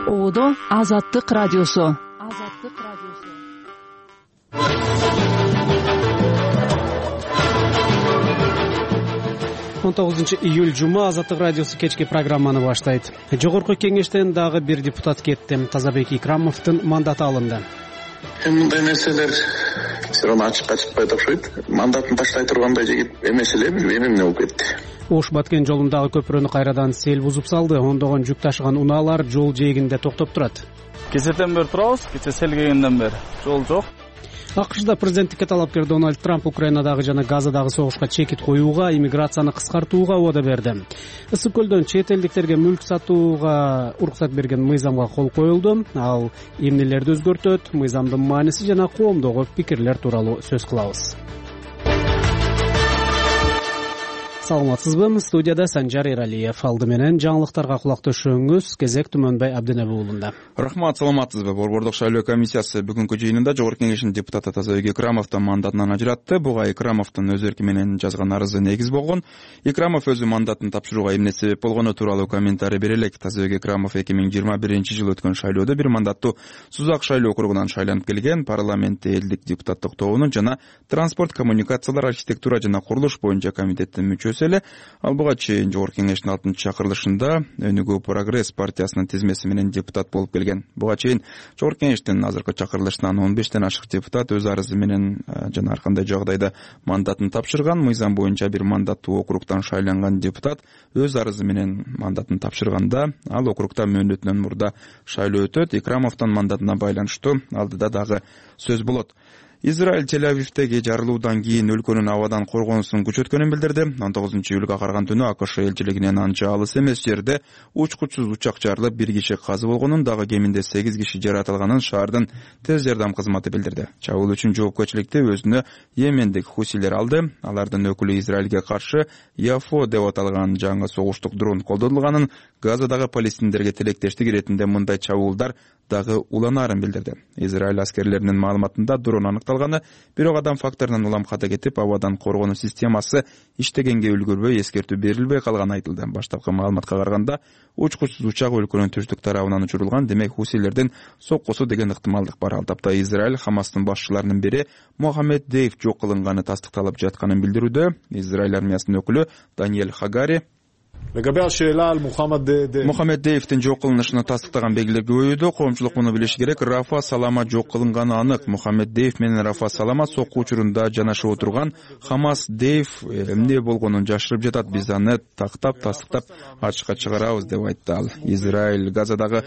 Оодо Азаттык радиосу. 19 июль жума Азаттык радиосу кечки программаны баштайт. Жогорку кеңештен дагы бир депутат кетти. Тазабек Икрамовдун мандаты алынды. Мындай нерселер сирон ачыкпай тапшырт. Мандатын таштай тургандай жигит эмес эле, эмне болуп кетти. Ош Баткен жолундагы көпүрөнү кайрадан сел бузуп салды. Ондогон жүк ташыган унаалар жол жээгинде токтоп турат. Кечеден бери турабыз, кече сел келгенден бери жол жок. АКШда президенттикке талапкер Дональд Трамп Украинадагы жана Газадагы согушка чекит коюуга, иммиграцияны кыскартууга убада берди. Ысык көлдөн чет элдиктерге мүлк сатууга уруксат берген мыйзамга кол коюлду. Ал эмнелерди өзгөртөт, мыйзамдын мааниси жана коомдогу пикирлер тууралуу сөз кылабыз. Саламатсызбы? Студияда Санжар Эралиев. Алды менен жаңылыктарга кулак төшөңүз. Кезек Түмөнбай Абдинеби уулунда. Рахмат, саламатсызбы? Борбордук шайлоо комиссиясы бүгүнкү жыйынында Жогорку кеңештин депутаты Тазабек Икрамовдун мандатынан ажыратты. Буга Икрамовдун өз эрки менен жазган арызы негиз болгон. Икрамов өзү мандатын тапшырууга эмне себеп болгону тууралуу комментарий бере элек. Тазабек Икрамов 2021-жылы өткөн шайлоодо бир мандаттуу Сузак шайлоо округунан шайланып келген. Парламентте элдик депутаттык тобунун жана транспорт, коммуникациялар, архитектура жана курулуш боюнча комитеттин мүчөсү. Ал буга чейин Жогорку кеңештин 6-чакырылышында Өнүгүү Прогресс партиясынын тизмеси менен депутат болуп келген. Буга чейин Жогорку кеңештин азыркы чакырылышынан 15тен ашык депутат өз арызы менен жана ар кандай жагдайда мандатын тапшырган. Мыйзам боюнча бир мандаттуу округтан шайланган депутат өз арызы менен мандатын тапшырганда ал округта мөөнөтүнөн мурда шайлоо өтөт. Икрамовдун мандатына байланыштуу алдыда дагы сөз болот. Израиль Тель-Авивдеги жарылуудан кийин өлкөнүн абадан коргонусун күчөткөнүн билдирди. 19-июлга караган түнү АКШ элчилигинен анча алыс эмес жерде учкучсуз учак жарылып, бир киши казы болгонун, дагы кеминде 8 киши жаратылганын шаардын тез жардам кызматы билдирди. Чабуул үчүн жоопкерчиликти өзүнө Йемендик хусилер алды. Алардын өкүлү Израилге каршы Яфо деп аталган жаңы согуштук дрон колдонулганын, Газадагы палестиндерге тилектештик иретинде мындай чабуулдар дагы уланаарын билдирди. Израиль аскерлеринин маалыматында дрон аныкталганы, бирок адам факторунан улам ката кетип, абадан коргонуу системасы иштегенге үлгүрбөй, эскертүү берилбей калганы айтылды. Баштапкы маалыматка караганда, учкучсуз учак өлкөнүн түштүк тарабынан учурулган, демек хусилердин соккусу деген ыктымалдык бар. Ал тапта Израиль Хамастын башчыларынын бири Мохаммед Дейв жок кылынганы тастыкталып жатканын билдирүүдө. Израиль армиясынын өкүлү Даниэль Хагари Мохаммед Дейвтин жок кылынышына тастыктаган белгилерге көбөйдү. Коомчулук муну билиши керек. Рафа Салама жок кылынганы анык. Мохаммед Дейв менен Рафа Салама сокку учурунда жанашып отурган. Хамас Дейв эмне болгонун жашырып жатат. Биз аны тастыктап ачыкка чыгарабыз деп айтты ал. Израиль Газадагы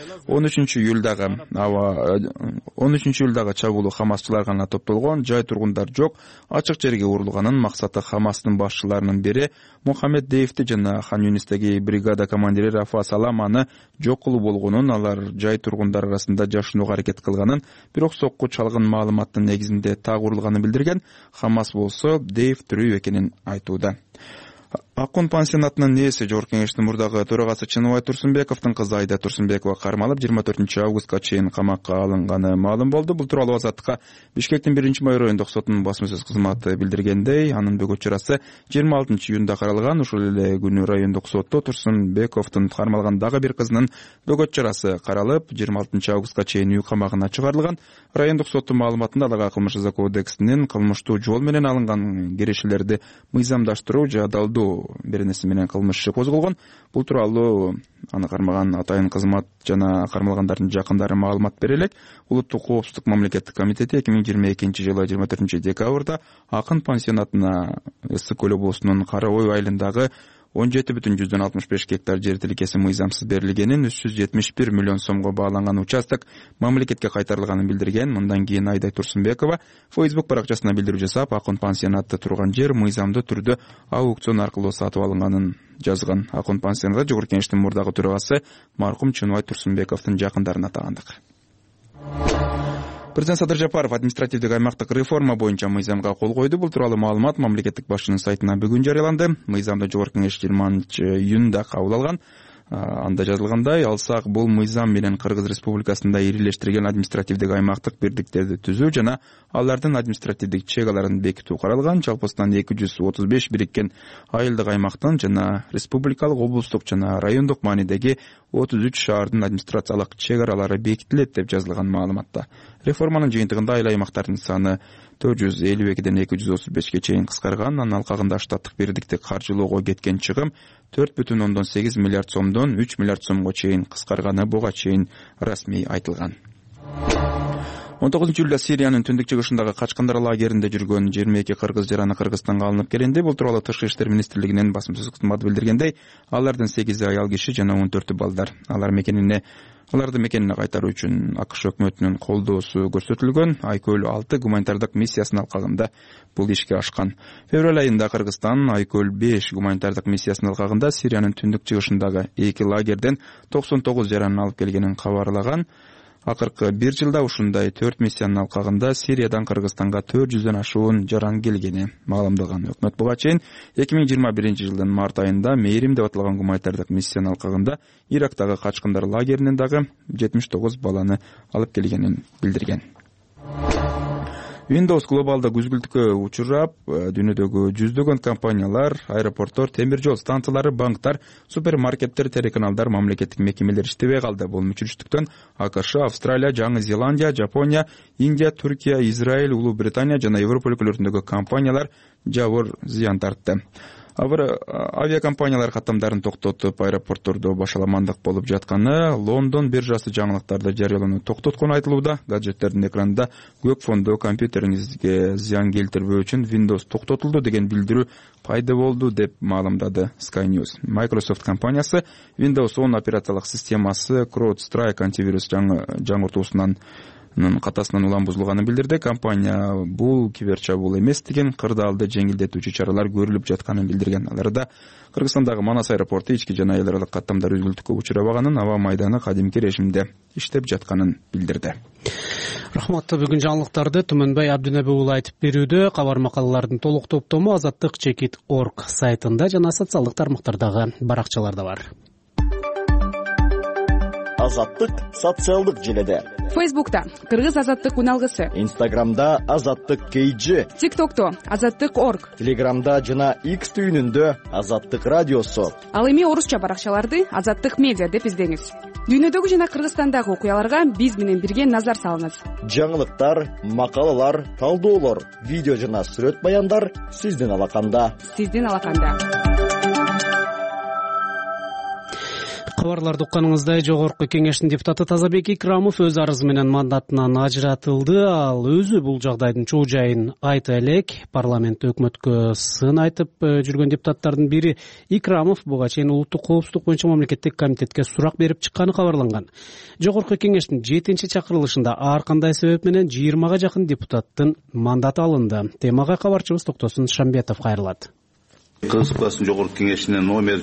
13-июлдагы чабуулу хамасчылар гана топтолгон, жай тургундар жок, ачык жерге урулганын. Максаты Хамастын башчыларынын бири Мохаммед Дейвти жана Хан Юнистеги бригада командири Рафа Саламаны жок кылуу болгонун, алар жай тургундар арасында жашынууга аракет кылганын, бирок сокку чалгын маалыматтын негизинде так урулганын билдирген. Хамас болсо Дейв тирүү экенин айтууда. Акун пансионатынын ээси Жогорку кеңештин мурдагы төрагасы Чыныбай Турсунбековдун кызы Айда Турсунбекова кармалып 24-августка чейин камакка алынганы маалым болду. Бул тууралуу Азаттыкка Бишкектин 1-май райондук сотунун басма-сөз кызматы билдиргендей, анын бөгөт чарасы 26-июнда каралган. Ушул эле күнү райондук сотто Турсунбековдун кармалган дагы бир кызынын бөгөт чарасы каралып, 26-августка чейин үй камагына чыгарылган. Райондук соттун маалыматында аларга кылмыш жаза кодексинин кылмыштуу жол менен алынган кирешелерди мыйзамдаштыруу жадалдуу беренеси менен кылмыш иши козголгон. Бул тууралуу аны кармаган атайын кызмат жана кармалгандардын жакындары маалымат бере элек. Улуттук коопсуздук мамлекеттик комитети 2022-жылы 24-декабрда Акын пансионатына Ысык көл облусунун Кара Ой айылындагы 17,65 гектар жер тилкеси мыйзамсыз берилгенин, 371 миллион сомго бааланган участок мамлекетке кайтарылганын билдирген. Мындан кийин Айдай Турсунбекова Facebook баракчасына билдирүү жасап, Акын пансионатта турган жер мыйзамдуу түрдө аукцион аркылуу сатып алынганын жазган. Акын пансионатта Жогорку кеңештин мурдагы төрагасы маркум Чыныбай Турсунбековдун жакындарын атагандык. Президент Садыр Жапаров административдик аймактык реформа боюнча мыйзамга кол койду. Бул тууралуу маалымат мамлекеттик башчынын сайтына бүгүн жарыяланды. Мыйзамды Жогорку кеңеш 20-июнда кабыл алган. Анда жазылгандай, алсак бул мыйзам менен Кыргыз Республикасында ирилештирилген административдик аймактык бирдиктерди түзүү жана алардын административдик чегаларын бекитүү каралган. Жалпысынан 235 бириккен айылдык аймактын жана республикалык, облустук жана райондук маанидеги 33 шаардын администрациялык чек аралары бекитилет деп жазылган маалыматта. Реформанын жыйынтыгында айыл аймактардын саны 452ден 235ге чейин кыскарган. Анын алкагында штаттык бирдикти каржылоого кеткен чыгым 4,8 миллиард сомдон 3 миллиард сомго чейин кыскарганы буга чейин расмий айтылган. 19-июлда Сириянын түндүк чыгышындагы качкындар лагеринде жүргөн 22 кыргыз жараны Кыргызстанга алынып келинди. Бул тууралуу Тышкы иштер министрлигинин басмасөз кызматы билдиргендей, алардын 8 аял киши жана 14 балдар. Аларды мекенине кайтаруу үчүн АКШ өкмөтүнүн колдоосу көрсөтүлгөн. Айкөл 6 гуманитардык миссиясынын алкагында бул ишке ашкан. Февраль айында Кыргызстан Айкөл 5 гуманитардык миссиясынын алкагында Сириянын түндүк чыгышындагы 2 лагерден 99 жаранын алып келгенин кабарлаган. Акыркы 1 жылда ушундай 4 миссиянын алкагында Сириядан Кыргызстанга 400дөн ашуун жаран келгени маалымдаган. Өкмөт буга чейин 2021 жылдын март айында Мээрим деп аталган гуманитардык миссиянын алкагында Ирактагы качкындар лагеринен дагы 79 баланы алып келгенин билдирген. Windows глобалда күзгүлтүккө учурап, дүйнөдөгү жүздөгөн компаниялар, аэропорттор, темир жол станциялары, банктар, супермаркеттер, телеканалдар, мамлекеттик мекемелер иштебей калды. Бул мүчүлүштүктөн АКШ, Австралия, Жаңы Зеландия, Жапония, Индия, Түркия, Израиль, Улуу Британия жана Европа өлкөлөрүндөгү компаниялар жабыр зыян тартты. Авиакомпаниялар каттамдарын токтотуп, аэропорттордо башаламандык болуп жатканы, Лондон биржасы жаңылыктарды жарыялоону токтоткону айтылууда. Гаджеттердин экранында көк фондо компьютериңизге зыян келтирбөө үчүн Windows токтотулду деген билдирүү пайда болду деп маалымдады Sky News. Microsoft компаниясы Windows 10 операциялык системасы CrowdStrike антивирус жаңыртуусунан катасынан улам бузулганын билдирди. Компания бул киберчабуул эмес деген кырдаалды жеңилдетүүчү чаралар көрүлүп жатканын билдирген. Аларда Кыргызстандагы Манас аэропорту ички жана эл аралык каттамдар үзүлтүккө учурабаганын, аба майданы кадимки режимде иштеп жатканын билдирди. Рахмат. Бүгүн жаңылыктарды Түмөнбай Абдинеби уулу айтып берүүдө. Кабар макалалардын толук топтому azattik.org сайтында жана социалдык тармактардагы баракчаларда бар. Азаттык социалдык желеде. Фейсбукта Кыргыз азаттык уналгысы. Инстаграмда Азаттык KG. ТикТокто Азаттык.org. Телеграмда жана X түйүнүндө Азаттык радиосу. Ал эми орусча баракчаларды Азаттык медиа деп издеңиз. Дүйнөдөгү жана Кыргызстандагы окуяларга биз менен бирге назар салыңыз. Жаңылыктар, макалалар, талдоолор, видео жана сүрөт баяндар сиздин алаканда. Кабарларды укканыңыздай, Жогорку Кеңештин депутаты Тазабек Икрамов өз арызы менен мандатынан ажыратылды. Ал өзү бул жагдайдын чоо жайын айта элек. Парламентте өкмөткө сын айтып жүргөн депутаттардын бири Икрамов буга чейин улуттук коопсуздук боюнча мамлекеттик комитетке сурак берип чыкканы кабарланган. Жогорку Кеңештин 7-чакырылышында ар кандай себеп менен 20га жакын депутаттын мандаты алынды. Темага кабарчыбыз Токтосун Шамбетов кайрылат. Кыргыз Республикасынын Жогорку Кеңешинин номер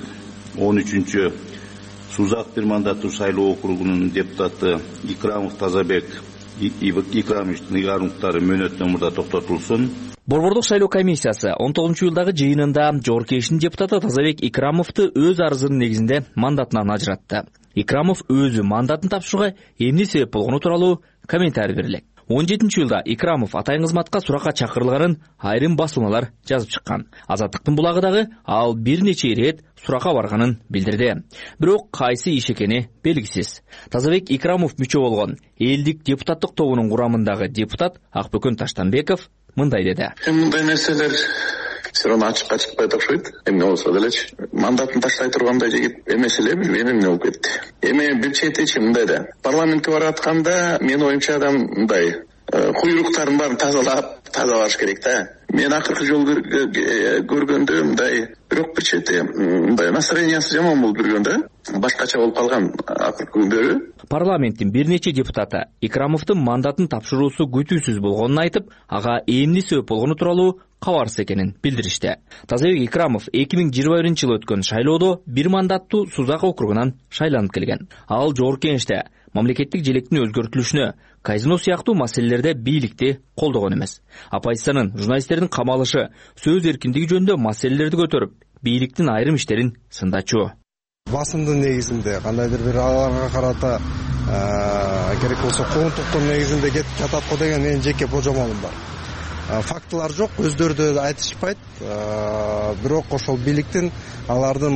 13 Сузак бир мандаттуу шайлоо округунун депутаты Икрамов Тазабек Икрамовичтин ыйгарымдыктары мөөнөттөн мурда токтотулсун. Борбордук шайлоо комиссиясы 19-июлдагы жыйынында Жогорку Кеңештин депутаты Тазабек Икрамовду өз арызынын негизинде мандатынан ажыратты. Икрамов өзү мандатын тапшырууга эмне себеп болгону тууралуу комментарий берилет. 17-июлда Икрамов атайын кызматка суракка чакырылганын айрым басылмалар жазып чыккан. Азаттыктын булагы дагы ал бир нече ирет суракка барганын билдирди. Бирок кайсы иш экени белгисиз. Тазабек Икрамов мүчө болгон элдик депутаттык тобунун курамындагы депутат Акбөкөн Таштанбеков мындай деди. Мындай нерселер сирона ачыкка чыкпайт окшойт. Эмне болсо делечи. Мандатын таштай тургандай жигит эмес эле, билбейм эмне болуп кетти. Эми бир четичи мындай да. Парламентке баратканда менин оюмча адам мындай куйруктарын баарын таза барыш керек да. Мен акыркы жолу көргөндө мындай бирок бир чети мындай настроениясы жаман болуп жүргөн да. Башкача болуп калган акыркы күндөрү. Парламенттин бир нече депутаты Икрамовдун мандатын тапшыруусу күтүүсүз болгонун айтып, ага эмне себеп болгону тууралуу кабарсыз экенин билдиришти. Тазабек Икрамов 2021-жылы өткөн шайлоодо бир мандаттуу Сузак округунан шайланып келген. Ал Жогорку Кеңеште мамлекеттик желектин өзгөртүлүшүнө, казино сыяктуу маселелерде бийликти колдогон эмес. Оппозициянын, журналисттердин камалышы, сөз эркиндиги жөнүндө маселелерди көтөрүп, бийликтин айрым иштерин сындачу. Басымдын негизинде кандайдыр бир аларга карата керек болсо коомдуктун негизинде кетип жатат го деген менин жеке божомолум бар. фактылар жок, өздөрү да айтышпайт. Бирок ошол бийликтин аларды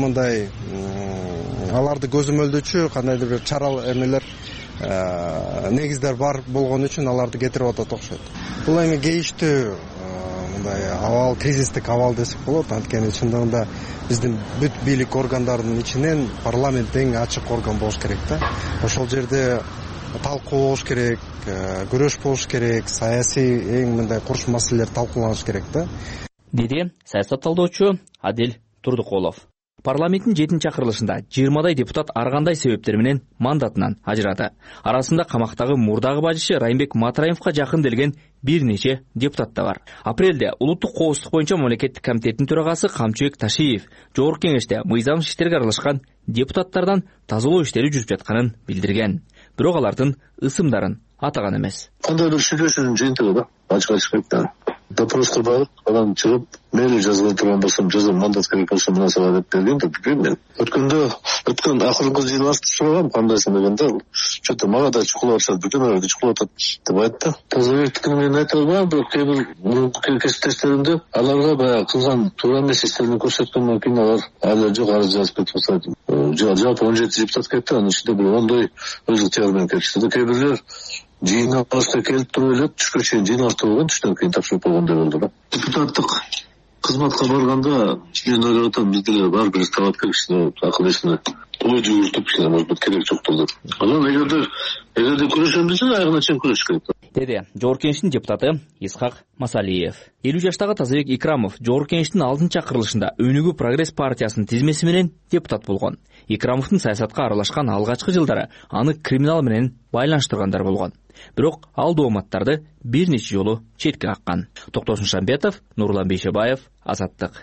көзөмөлдөөчү кандайдыр бир чара эмелер, негиздер бар болгон үчүн аларды кетирип атат окшойт. Бул эми кейиштүү мындай абал, кризистик абал десек болот. Анткени чындыгында биздин бүт бийлик органдарынын ичинен парламент эң ачык орган болуш керек да. Ошол жерде талкуу болуш керек, күрөш болуш керек, саясий эң мындай курч маселелер талкууланыш керек да. Деди саясат талдоочу Адил Турдукулов. Парламенттин 7-чакырылышында 20дай депутат ар кандай себептер менен мандатынан ажырады. Арасында камактагы мурдагы бажышы Райымбек Матраимовго жакын делген бир нече депутат да бар. Апрелде улуттук коопсуздук боюнча мамлекеттик комитеттин төрагасы Камчыбек Ташиев жогорку кеңеште мыйзам иштерге аралашкан депутаттардан тазалоо иштери жүрүп жатканын билдирген. Бирок алардын ысымдарын атаган эмес. Кандайдыр сүйлөшүүнүн жыйынтыгы да, ачык да. Допроска барып, анан чыгып, мени жазгыла турган болсом, жазам, мандат керек болсо мына сага деп берген да, билбейм мен. Өткөн акыркы жыйналышты сурагам, кандайсың дегенде, что-то мага да чукулатышат, бүтүнөрдү чукулатат деп айтты. Тазабектикин мен айта албайм, бирок кээ бир кесиптештеримде аларга баягы кылган туура эмес иштерин көрсөткөндөн кийин алар али жок арыз жазып кетип атат. Жалпы 17 депутат кетти, анын ичинде бир 10дөй өздүк термен кетишти. Кээ бирлер жыйналышка келип туруп элек, түшкө чейин жыйналышта болгон, түштөн кийин тапшырып болгондой болду да. Депутаттык кызматка барганда мен ойлоп атам, бизде бар бир талап керек, акыл эсине ой жүгүртүп, может быть, керек жоктур деп. Анан эгерде күрөшөм десе, аягына чейин күрөш керек. Деди жогорку кеңештин депутаты Исхак Масалиев. 50 жаштагы Тазабек Икрамов жогорку кеңештин 6-чакырылышында Өнүгүү Прогресс партиясынын тизмеси менен депутат болгон. Икрамовдун саясатка аралашкан алгачкы жылдары аны криминал менен байланыштыргандар болгон. Бирок ал дооматтарды бир нече жолу четке каккан. Токтосун Шамбетов, Нурлан Бейшебаев, Азаттык.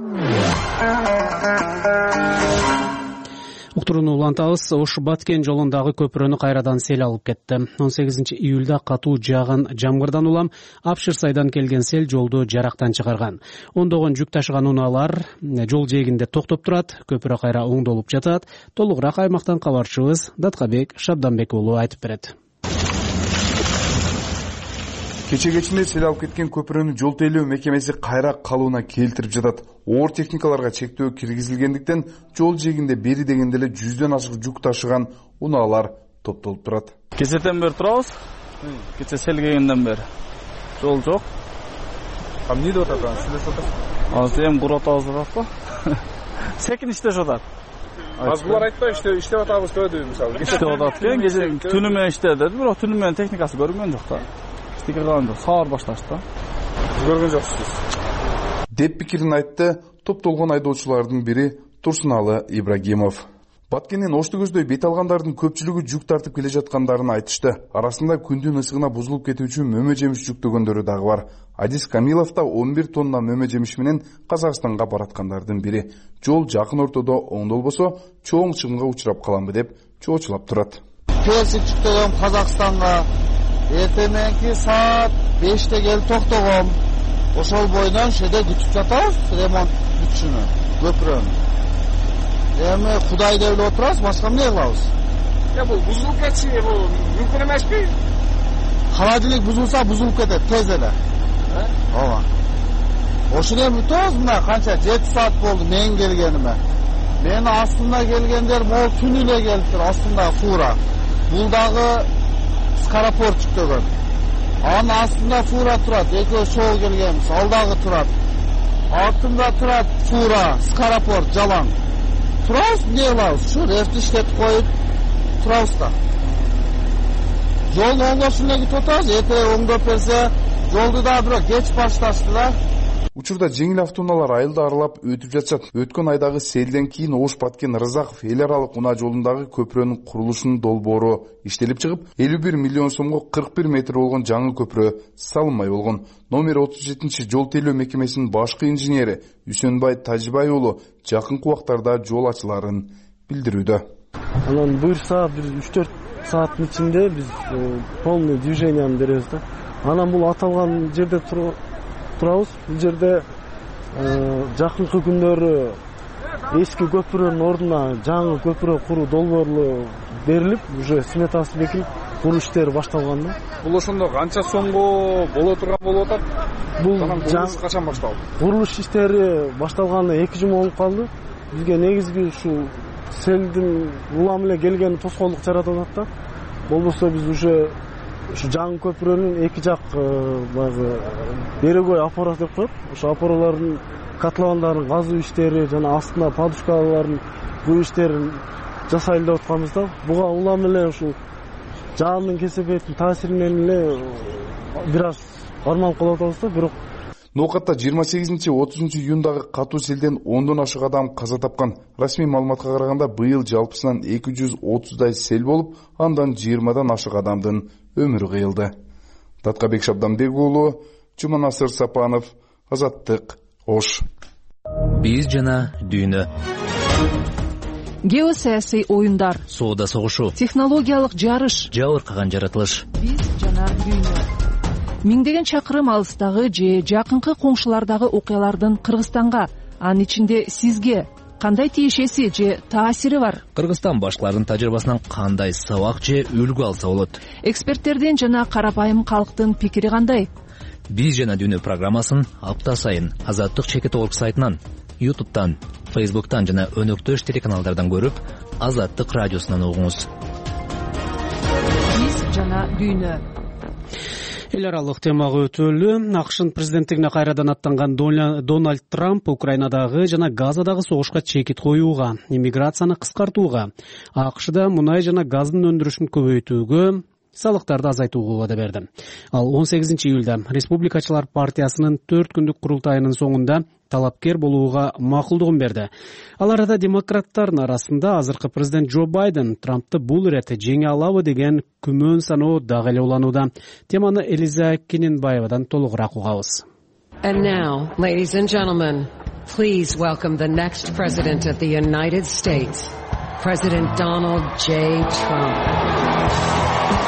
Уктурууну улантабыз. Ош Баткен жолундагы көпүрөнү кайрадан сел алып кетти. 18 июлда катуу жааган жамгырдан улам Апшыр сайдан келген сел жолду жарактан чыгарган. Ондогон жүк ташыган унаалар жол жээгинде токтоп турат, көпүрө кайра оңдолуп жатат. Толугураак аймактан кабарчыбыз Даткабек Шабданбек уулу айтып берет. Кече-кечинде сел алып кеткен көпүрөнү жол тейлөө мекемеси кайра калууна келтирип жатат. Оор техникаларга чектөө киргизилгендиктен жол жээгинде бери дегенде эле 100дөн ашык жүк ташыган унаалар топтолуп турат. Кечеден бери турабыз. Кече сел келгенден бери жол жок. Эмне деп атат? Сүйлөшүп атасыз? Азыр эми куруп атабыз деп атпы? Секин иштешип атат. Булар айтпай иштеп атабыз деді мисалы. Иштеп атат экен, кече түнү менен иштеди, бирок түнү менен техникасы көрүнгөн жок да. Саар башташты. Көргөн жоксуз. Деп пикирин айтты топтолгон айдоочулардын бири Турсуналы Ибрагимов. Баткенден Ошто көздөй бет алгандардын көпчүлүгү жүк тартып келе жаткандарын айтышты. Арасында күндүн ысыгына бузулуп кетүүчү мөмө жемиш жүктөгөндөрү дагы бар. Адис Камилов да 11 тонна мөмө жемиш менен Казакстанга бараткандардын бири. Жол жакын ортодо оңдолбосо чоң чыгымга учурап каламбы деп чоочулап турат. Персик жүктөгөн Казакстанга эртеменки саат 5-те келип токтогом. Ошол бойдон шеде күтүп жатабыз ремонт бүтүшүнө, көпүрөнү. Эми Кудай деп эле отурабыз, башка эмне кылабыз? Бул бузулуп кетиши бул мүмкүн эмеспи? Холодильник бузулса бузулуп кетет тез эле. Ооба. Ошону эми бүтөбүз, мына канча 7 саат болду мен келгениме. Мен астында келгендер могул түнү эле келиптир, астында фура. Бул дагы Скарапорт жүктөгөн. Анын астында фура турат, экөөбүз чогуу келгенбиз, ал дагы турат. Артында турат фура, Скарапорт жалаң. Турабыз, эмне кылабыз? Ушу рефти иштетип коюп турабыз да. Жолду оңдошун эле күтүп атабыз, эртең оңдоп берсе, жолду да бирок кеч башташты да. Учурда жеңил автоунаалар айылды аралап өтүп жатышат. Өткөн айдагы селден кийин Ош Баткен Рызаков эл аралык унаа жолундагы көпүрөнүн курулушунун долбоору иштелип чыгып, 51 миллион сомго 41 метр болгон жаңы көпүрө салынмай болгон. Номер 37 жол тейлөө мекемесинин башкы инженери Үсөнбай Тажибай уулу жакынкы убактарда жол ачыларын билдирүүдө. Анан буюрса бир 3-4 сааттын ичинде биз полный движенияны беребиз да. Анан бул аталган жерде турабыз. Бул жерде жакынкы күндөрү эски көпүрөнүн ордуна жаңы көпүрө куруу долбоорлу берилип, уже сметасы бекилип, куруу иштери башталган да. Бул ошондо канча сомго боло турган болуп атат? Бул курулуш качан башталды? Курулуш иштери башталганына 2 жума болуп калды. Бизге негизги ушу селдин улам эле келгени тоскоолдук жаратып атат да. Болбосо биз уже ушу жаңы көпүрөнүн эки жак баягы берегой опора деп коет. Ошо опоралардын котловандарын казуу иштери жана астына подушкаларын куу иштерин жасайлы деп атканбыз да. Буга улам эле ушул жаандын кесепеттин таасиринен эле бир аз кармалып калып атабыз да. Бирок Ноокатта 28-30 июндагы катуу селден 10дон ашык адам каза тапкан. Расмий маалыматка караганда быйыл жалпысынан 230дай сел болуп, андан 20дан ашык адамдын өмүрү кыйылды. Таткабек Шабданбек уулу, Жуманасыр Сапанов, Азаттык, Ош. Биз жана дүйнө. Геосаясий оюндар, соода согушу, технологиялык жарыш, жабыркаган жаратылыш. Биз жана дүйнө. Миңдеген чакырым алыстагы же жакынкы коңшулардагы окуялардын Кыргызстанга, анын ичинде сизге кандай тиешеси же таасири бар? Кыргызстан башкалардын тажрыйбасынан кандай сабак же үлгү алса болот? Эксперттердин жана карапайым калктын пикири кандай? Биз жана дүйнө программасын апта сайын Азаттык чекит орг сайтынан, YouTube'тан, Facebook'тан жана өнөктөш телеканалдардан көрүп, Азаттык радиосунан угуңуз. Биз жана дүйнө. Эл аралык темага өтөлү. АКШнын президенттигине кайрадан аттанган Дональд Трамп Украинадагы жана Газадагы согушка чекит коюуга, иммиграцияны кыскартууга, АКШда мунай жана газдын өндүрүшүн көбөйтүүгө, салыктарды азайтууга убада берди. Ал 18 июлда Республикачылар партиясынын 4 күндүк курултайынын соңунда талапкер болууга макулдугун берди. Ал арада демократтардын арасында азыркы президент Джо Байден Трампты бул иретте жеңе алабы деген күмөн саноо дагы эле уланууда. Теманы Элиза Кененбаевадан толугураак угабыз. And now, ladies and gentlemen, please welcome the next president of the United States, President Donald J. Trump.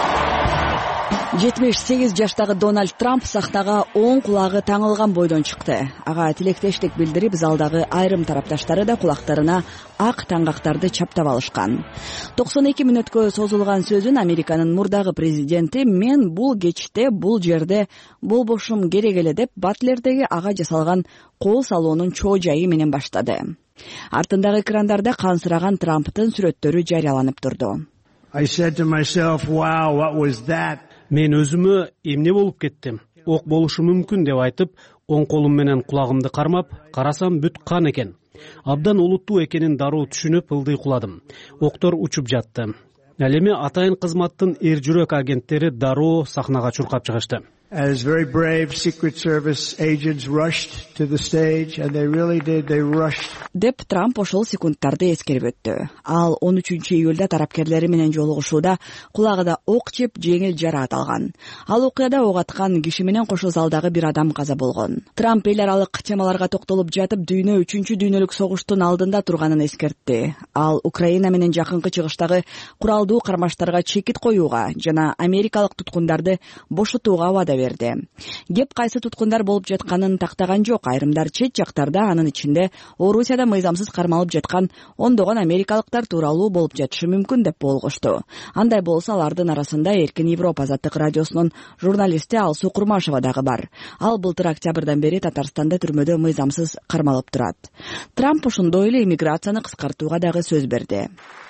78 жаштагы Дональд Трамп сахнага оң кулагы таңылган бойдон чыкты. Ага тилектештик билдирип, залдагы айрым тарапташтары да кулактарына ак таңгактарды чаптап алышкан. 92 мүнөткө созулган сөзүн Американын мурдагы президенти "Мен бул кечте, бул жерде болбошум керек эле" деп Батлердеги ага жасалган кол салуунун чоо жайы менен баштады. Артындагы экрандарда кансыраган Трамптын сүрөттөрү жарыяланып турду. I said to myself, "Wow, what was that?" Мен өзүмө эмне болуп кеттим? Ок болушу мүмкүн деп айтып, оң колум менен кулагымды кармап, карасам бүт кан экен. Абдан олуттуу экенин дароо түшүнүп, ылдый куладым. Октор учуп жатты. Ал эми атайын кызматтын эр жүрөк агенттери дароо сахнага чуркап чыгышты. As very brave Secret Service agents rushed to the stage, and they really did, they rushed. Деп Трамп ошол секундтарды эскерип өттү. Ал 13 июлда тарапкерлери менен жолугушууда кулагыда ок жеп жеңил жараат алган. Ал окуяда ок аткан киши менен кошо залдагы бир адам каза болгон. Трамп эл аралык темаларга токтолуп жатып, дүйнө 3-чү дүйнөлүк согуштун алдында турганын эскертти. Ал Украина менен жакынкы чыгыштагы куралдуу кармаштарга чекит коюуга жана америкалык туткундарды бошотууга убада берди. Кеп кайсы туткундар болуп жатканын тактаган жок. Айрымдар чет жактарда, анын ичинде Орусияда мыйзамсыз кармалып жаткан ондогон америкалыктар тууралуу болуп жатышы мүмкүн деп болгошту. Андай болсо алардын арасында Эркин Европа Азаттык радиосунун журналисти Алсуу Курмашева дагы бар. Ал былтыр октябрдан бери Татарстанда түрмөдө мыйзамсыз кармалып турат. Трамп ошондой эле иммиграцияны кыскартууга дагы сөз берди.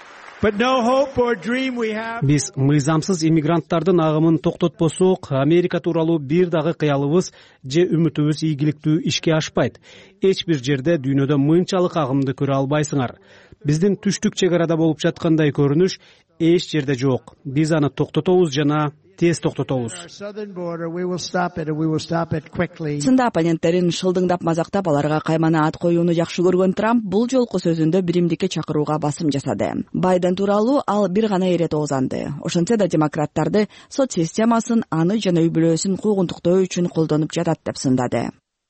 Биз мыйзамсыз иммигранттардын агымын токтотпосок, Америка тууралуу бир дагы кыялыбыз же үмүтүбүз ийгиликтүү ишке ашпайт. Эч бир жерде дүйнөдө мынчалык агымды көрө албайсыңар. Биздин түштүк чек арада болуп жаткандай көрүнүш эч жерде жок. Биз аны токтотобуз жана тез токтотобуз. Сында оппоненттерин шылдыңдап мазактап, аларга каймана ат коюуну жакшы көргөн Трамп бул жолку сөзүндө биримдикке чакырууга басым жасады. Байден тууралуу ал бир гана эре тоозанды. Ошентсе да демократтарды сот системасын аны жана үй-бүлөсүн куугунтуктоо үчүн колдонуп жатат деп сындады.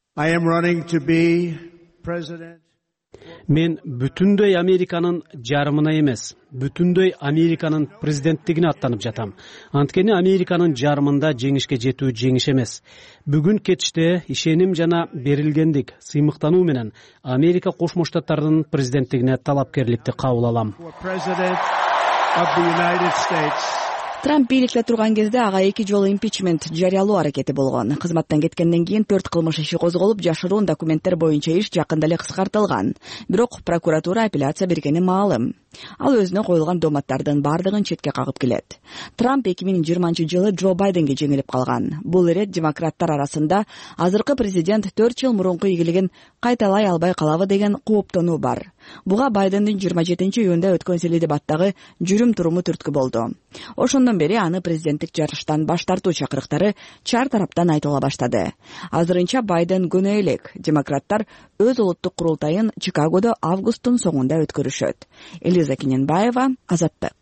Мен бүтүндөй Американын жарымына эмес, бүтүндөй Американын президенттигине аттанып жатам. Анткени Американын жарымында жеңишке жетүү жеңиш эмес. Бүгүн кетиште ишеним жана берилгендик, сыймыктануу менен Америка Кошмо Штаттарынын президенттигине талапкерликти кабыл алам. Трамп бийликте турган кезде ага 2 жолу импичмент жарыялоо аракети болгон. Кызматтан кеткенден кийин 4 кылмыш иши козголуп, жашыруун документтер боюнча иш жакында эле кыскартылган. Бирок прокуратура апелляция бергени маалым. Ал өзүнө коюлган доматтардын бардыгын четке кагып келет. Трамп 2020-жылы Джо Байденге жеңилип калган. Бул ирет демократтар арасында азыркы президент 4 жыл мурунку ийгилигин кайталай албай калабы деген кооптонуу бар. Буга Байдендин 27-июнда өткөн сели дебаттагы жүрүм туруму түрткү болду. Ошондон бери аны президенттик жарыштан баш тартуу чакырыктары чар тараптан айтыла баштады. Азырынча Байден күнөө элек. Демократтар өз улуттук курултайын Чикагодо августтун соңунда өткөрүшөт. Элиза Кененбаева, Азаттык.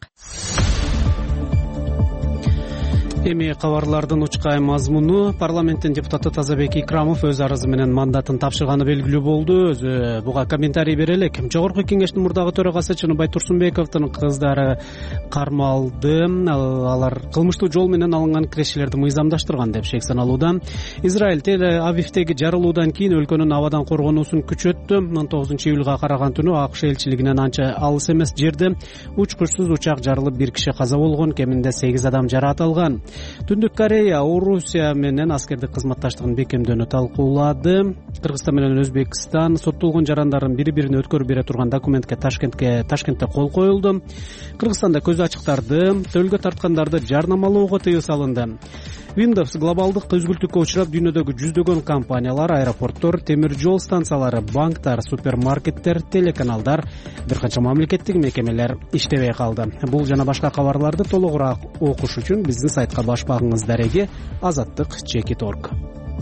Эми кабарлардын учкай мазмуну: парламенттин депутаты Тазабек Икрамов өз арызы менен мандатын тапшырганы белгилүү болду. Өзү буга комментарий бере элек. Жогорку кеңештин мурдагы төрагасы Чыныбай Турсунбековдун кыздары кармалды. Алар кылмыштуу жол менен алынган кирешелерди мыйзамдаштырган деп шек саналууда. Израиль Тель-Авивдеги жарылуудан кийин өлкөнүн абадан коргоонусун күчөттү. 19-июлга караган түнү АКШ элчилигинен анча алыс эмес жерде учкучсуз учак жарылып 1 киши каза болгон, кеминде 8 адам жараат алган. Түндүк Корея Орусия менен аскердик кызматташтыгын бекемдөөнү талкуулады. Кыргызстан менен Өзбекстан соттолгон жарандарын бири-бирине өткөрүп бере турган документке Ташкентте кол коюлду. Кыргызстанда көз ачыктарды, төлгө тарткандарды жарнамалоого тыюу салынды. Windows глобалдык көзгүлтүккө учурап, дүйнөдөгү жүздөгөн компаниялар, аэропорттор, темир жол станциялары, банктар, супермаркеттер, телеканалдар, бир канча мамлекеттик мекемелер иштебей калды. Бул жана башка кабарларды толугураак окуш үчүн биздин сайтка баш багыңыз дареги azattik.org.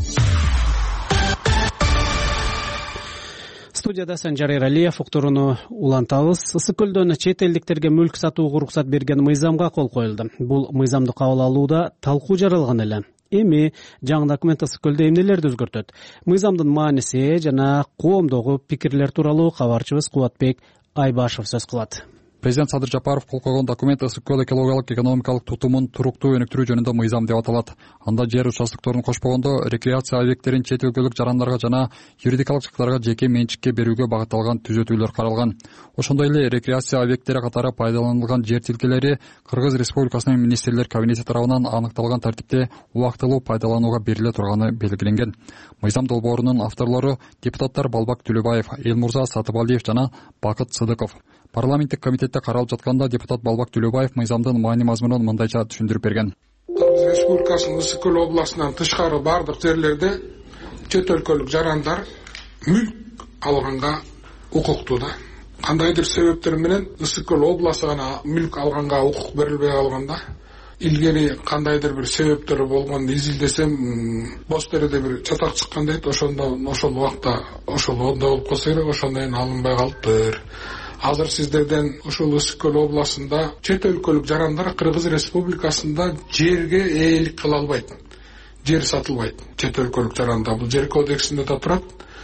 Студияда Санжар Эралиев, уктурууну улантабыз. Ысык көлдөн чет элдиктерге мүлк сатууга уруксат берген мыйзамга кол коюлду. Бул мыйзамды кабыл алууда талкуу жаралган эле. Эми жаңы документ ысык көлдө эмнелерди өзгөртөт? Мыйзамдын мааниси жана коомдогу пикирлер тууралуу кабарчыбыз Кубатбек Айбашев сөз кылат. Президент Садыр Жапаров кол койгон документ ысык көл экологиялык экономикалык тутумун туруктуу өнүктүрүү жөнүндө мыйзам деп аталат. Анда жер участокторун кошпогондо рекреация объекттерин чет өлкөлүк жарандарга жана юридикалык шакыларга жеке менчикке берүүгө багытталган түзөтүүлөр каралган. Ошондой эле рекреация объекттери катары пайдаланылган жер тилкелери Кыргыз Республикасынын министрлер кабинети тарабынан аныкталган тартипте убактылуу пайдаланууга бериле турганы белгиленген. Мыйзам долбоорунун авторлору депутаттар Балбак Түлөбаев, Элмурза Сатыбалиев жана Бакыт Сыдыков. Парламенттик комитетте каралып жатканда депутат Балбак Түлөбаев мыйзамдын маани мазмунун мындайча түшүндүрүп берген. Кыргыз Республикасынын ысык көл областынан тышкары бардык жерлерде чет өлкөлүк жарандар мүлк алганга укуктуу да. Кандайдыр себептер менен ысык көл областы гана мүлк алганга укук берилбей калганда, илгери кандайдыр бир себептери болгон изилдесем, боз тереде бир чатак чыккан дейт. Ошол убакта ошол онда болуп калса керек, ошондон алынбай калыптыр. Азыр сиздерден ушул ысык көл областында чет өлкөлүк жарандар Кыргыз Республикасында жерге ээлик кыла албайт. Жер сатылбайт. Чет өлкөлүк жаранда бул жер кодексинде да турат.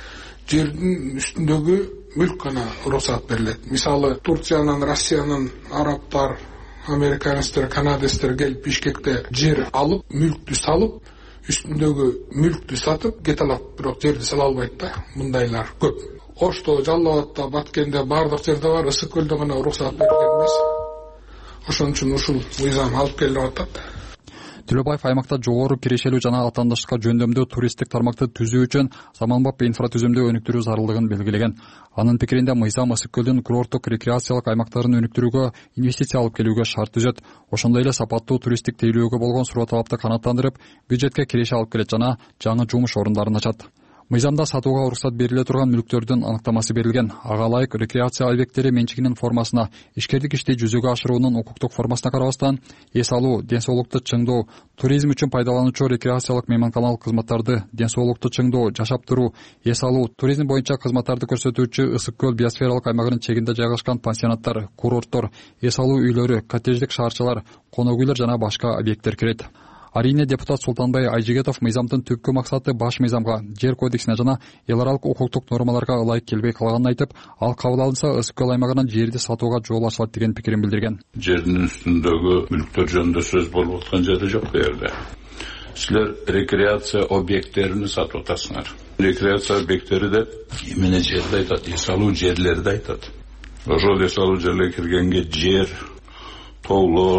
Жердин үстүндөгү мүлк гана уруксат берилет. Мисалы Турциянын, Россиянын арабтар, американецтер, канадецтер келип Бишкекте жер алып, мүлктү салып, үстүндөгү мүлктү сатып кете алат, бирок жерди сала албайт да. Мындайлар көп. Ошто, Жалал Абадта, Баткенде бардык жерде бар, ысык көлдө гана уруксат берилген эмес. Ошон үчүн ушул мыйзам алып келип атат. Түлөбаев аймакта жогору кирешелүү жана атаандаштыкка жөндөмдүү туристтик тармакты түзүү үчүн заманбап инфратүзүмдү өнүктүрүү зарылдыгын белгилеген. Анын пикиринде мыйзам ысык көлдүн курорттук рекреациялык аймактарын өнүктүрүүгө инвестиция алып келүүгө шарт түзөт. Ошондой эле сапаттуу туристтик тейлөөгө болгон суроо талапты канааттандырып, бюджетке киреше алып келет жана жаңы жумуш орундарын ачат. Мыйзамда сатууга уруксат бериле турган мүлктөрдүн анықтамасы берилген. Ага ылайык рекреация объекттери менчигинин формасына, ишкердик ишти жүзөгө ашыруунун укуктук формасына карабастан, эс алуу, ден соолукту чыңдоо, туризм үчүн пайдалануучу рекреациялык мейманканалык кызматтарды, ден соолукту чыңдоо, жашап туруу, эс алуу, туризм боюнча кызматтарды көрсөтүүчү ысык көл биосфералык аймагынын чегинде жайгашкан пансионаттар, курорттор, эс алуу үйлөрү, коттедждик шаарчалар, конок үйлөр жана башка объекттер кирет. Арине депутат Султанбай Айжигетов мыйзамдын түпкү максаты баш мыйзамга, жер кодексине жана эл аралык укуктук нормаларга ылайык келбей калганын айтып, ал кабыл алынса ысык көл аймагынан жерди сатууга жол ачылат деген пикирин билдирген. Жердин үстүндөгү мүлктөр жөнүндө сөз болуп аткан жери жок бу жерде. Силер рекреация объекттерин сатып атасыңар. Рекреация объекттери деп эмне жерди айтат, эс алуу жерлерди айтат. Ошол эс алуу жерлерге киргенге жер, тоолор,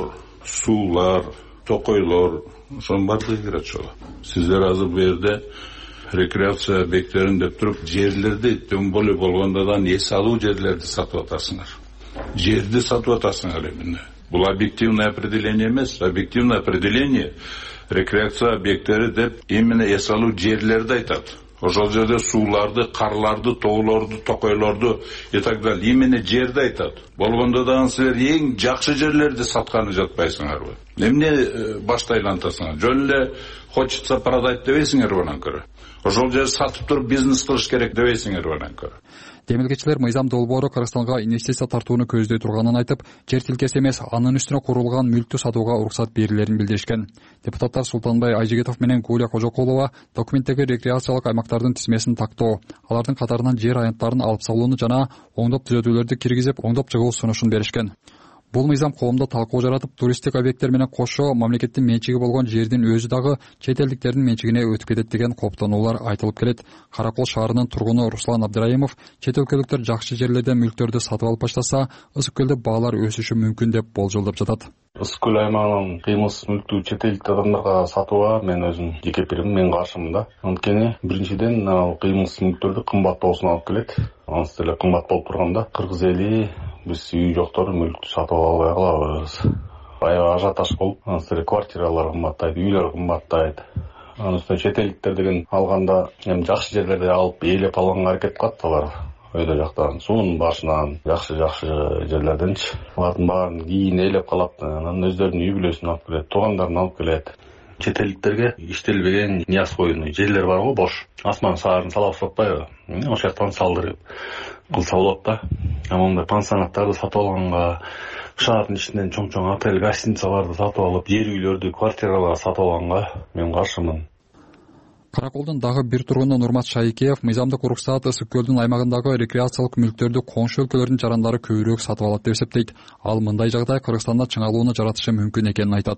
суулар, токойлор, ошонун баардыгы кирет ошого. Сиздер азыр бу жерде рекреация объекттерин деп туруп, жерлерди төн боло болгондон эс алуу жерлерди сатып атасыңар. Жерди сатып атасыңар эмне. Бул объективное определение эмес, объективное определение рекреация объекттери деп именно эс алуу жерлерди айтат. Ошол жерде сууларды, карларды, тоолорду, токойлорду и так далее именно жерди айтат. Болгондо дагы силер эң жакшы жерлерди сатканы жатпайсыңарбы? Эмне башты айлантасыңар? Жөн эле хочется продать дебейсиңерби анан көрө? Ошол жерди сатып туруп бизнес кылыш керек дебейсиңерби анан көрө? Демилгечилер мыйзам долбоору Кыргызстанга инвестиция тартууну көздөй турганын айтып, жер тилкеси эмес, анын үстүнө курулган мүлктү сатууга уруксат берилерин билдиришкен. Депутаттар Султанбай Айжигитов менен Гулия Кожокулова документтеги рекреациялык аймактардын тизмесин тактоо, алардын катарынан жер аянттарын алып салууну жана оңдоп түзөтүүлөрдү киргизип, оңдоп чыгуу сунушун беришкен. Бул мыйзам коомдо талкуу жаратып, туристтик объекттер менен кошо мамлекеттин менчиги болгон жердин өзү дагы чет элдиктердин менчигине өтүп кетет деген кооптонуулар айтылып келет. Каракол шаарынын тургуну Руслан Абдыраимов чет өлкөлүктөр жакшы жерлерден мүлктөрдү сатып алып баштаса, Ысык көлдө баалар өсүшү мүмкүн деп болжолдоп жатат. Ысык көл аймагынын кыймылсыз мүлктү чет элдик адамдарга сатууга мен өзүм жеке пикирим, мен каршымын да. Анткени биринчиден ал кыймылсыз мүлктөрдү кымбаттоосуна алып келет. Анысы деле кымбат болуп турганда кыргыз эли биз үй жоктор мүлктү сатып албай калабыз. Аябай ажиотаж болуп, анысы деле квартиралар кымбаттайт, үйлөр кымбаттайт. Анын үстүнө чет элдиктер деген алганда эми жакшы жерлерди алып ээлеп алганга аракет кылат алар. Өйдө жактан, суунун башынан, жакшы жерлерденчи. Алардын баарын кийин ээлеп калат, анан өздөрүнүн үй бүлөсүн алып келет, туугандарын алып келет. Чет элдиктерге иштелбеген Нияз койуну жерлер бар го, бош. Асман шаарын салап сатпайбы? Ошол жактан салдырып кылса болот да. Мондай пансионаттарды сатып алганга, шаардын ичинен чоң-чоң отель, гостиницаларды сатып алып, жер үйлөрдү, квартираларды сатып алганга мен каршымын. Караколдун дагы бир тургуну Нурмат Шайкеев мыйзамдык уруксат Ысык көлдүн аймагындагы рекреациялык мүлктөрдү коңшу өлкөлөрдүн жарандары көбүрөөк сатып алат деп эсептейт. Ал мындай жагдай Кыргызстанда чыңалууну жаратышы мүмкүн экенин айтат.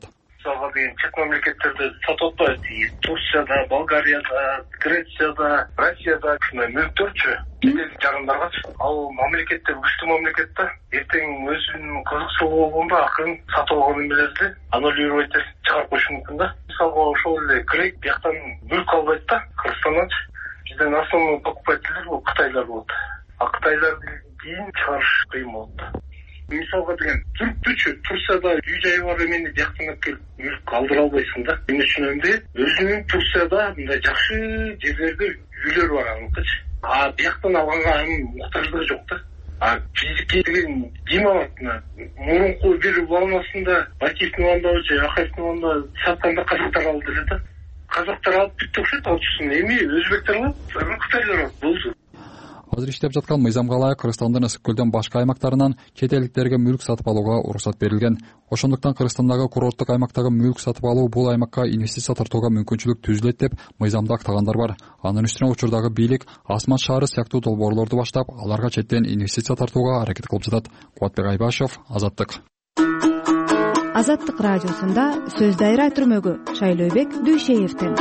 Чет мамлекеттерде сатып атпайт. Турцияда, Болгарияда, Грецияда, Россияда мүлктөрчү элдик жарандаргачы. Ал мамлекеттер күчтүү мамлекет да. Эртең өзүнүн кызыкчылыгы болгондо акырын сатып алган эмелерди аннулировать этип чыгарып коюшу мүмкүн да. Мисалга ошол эле грек бияктан мүлк албайт да, Кыргызстанданчы. Бизден основной покупательдер бул кытайлар болот. А кытайларды кийин чыгарыш кыйын болот. Мисалга деген түрктүчү Турцияда үй жай бар эмени бияктан алып келип мүлк алдыра албайсың да. Мен түшүнөмдү, өзүнүн Турцияда мындай жакшы жерлерде үйлөр бар аныкычы. А бияктан алганга анын муктаждыгы жок да. А физикке деген ким алат? Мурунку бир волнасында Батиевдин ванда же Акаевдин ванда сатканда казактар алды эле да. Казактар алып бүттү окшойт, алчысын эми өзбектер алат, кытайлар алат. Болду. Азыр иштеп жаткан мыйзамга ылайык Кыргызстандын Ысык көлдөн башка аймактарынан чет элдиктерге мүлк сатып алууга уруксат берилген. Ошондуктан Кыргызстандагы курорттук аймактагы мүлк сатып алуу бул аймакка инвестиция тартууга мүмкүнчүлүк түзүлөт деп мыйзамда актагандар бар. Анын үстүнө учурдагы бийлик Асман шаары сыяктуу долбоорлорду баштап, аларга четтен инвестиция тартууга аракет кылып жатат. Кубатбек Айбашев, Азаттык. Азаттык радиосунда сөз дайра түрмөгү Шайлообек Дүйшеевден.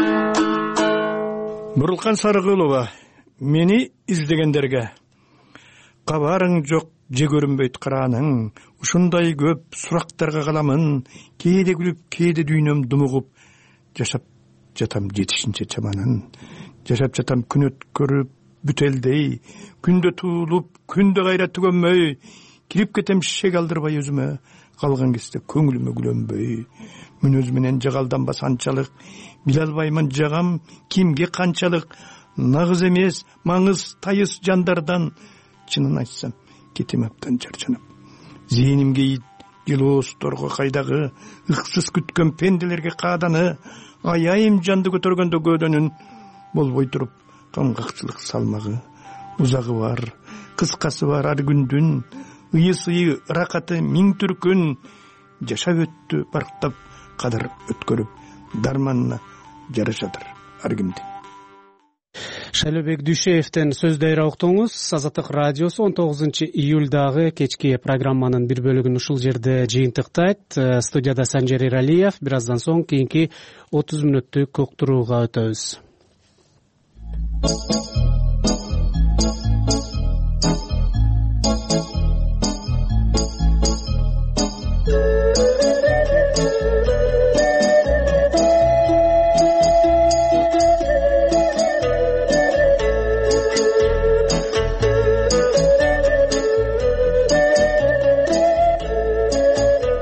Бурулкан Сарыгулова, мени издегендерге кабарың жок, же көрүнбөйт карааның, ушундай көп сурактарга каламын, кээде күлүп, кээде дүйнөм думугуп, жашап жатам жетишинче чаманын, жашап жатам күн өткөрүп бүтелдей, күндө туулуп, күндө кайра түгөнмөй, кирип кетем шек алдырбай өзүмө, калган кезде көңүлүмө күлөнбөй, мүнөз менен жагалданбас анчалык, биле албаймын жагам кимге канчалык, нагыз эмес, маңыз тайыз жандардан, чынын айтсам, кетем аптан жаржанып. Зээнимге жылоосторго кайдагы, ыксыз күткөн пенделерге кааданы, аяйым жанды көтөргөндө көөдөнүн, болбой туруп, камгакчылык салмагы, узагы бар, кыскасы бар ар күндүн, ыйы-сыйы, ыракаты миң түркүн, жашап өттү барктап, кадыр өткөрүп, дарманына жарышадыр ар кимди. Шайлообек Дүйшеевден сөз дайра уктуңуз. Азаттык радиосу 19-июлдагы кечки программанын бир бөлүгүн ушул жерде жыйынтыктайт. Студияда Санжер Иралиев. Бир аздан соң кийинки 30 мүнөттүк уктурууга өтөбүз.